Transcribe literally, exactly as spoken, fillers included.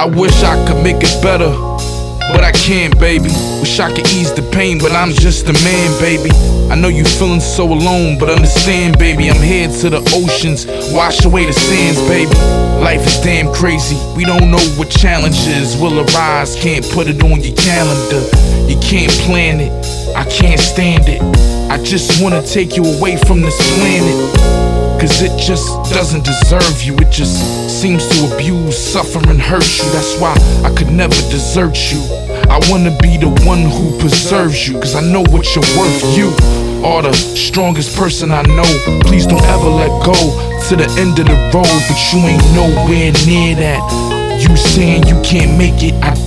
I wish I could make it better, but I can't, baby. Wish I could ease the pain, but I'm just a man, baby. I know you feeling so alone, but understand, baby, I'm headed to the oceans, wash away the sands, baby. Life is damn crazy, we don't know what challenges will arise. Can't put it on your calendar, you can't plan it, I can't stand it. I just wanna take you away from this planet, cause it just doesn't deserve you. It just seems to abuse, suffer and hurt you. That's why I could never desert you. I wanna be the one who preserves you, cause I know what you're worth. You are the strongest person I know. Please don't ever let go to the end of the road, but you ain't nowhere near that. You saying you can't make it, I